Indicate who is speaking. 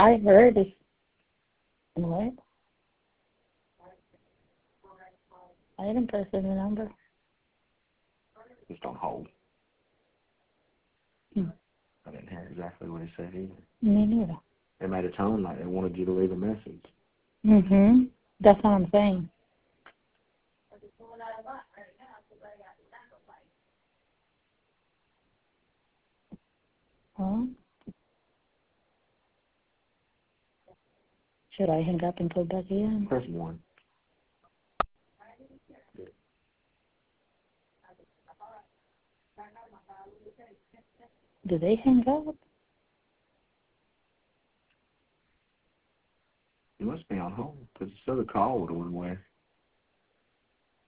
Speaker 1: I heard it. What? I didn't press any number.
Speaker 2: Just on hold.
Speaker 1: Hmm.
Speaker 2: I didn't hear exactly what he said either.
Speaker 1: Me neither.
Speaker 2: They made a tone like they wanted you to leave a message.
Speaker 1: Mm-hmm. That's what I'm saying. Huh? Should I hang up and go back in?
Speaker 2: Press 1.
Speaker 1: Do they hang up?
Speaker 2: You must be on hold, because this other call would have went away.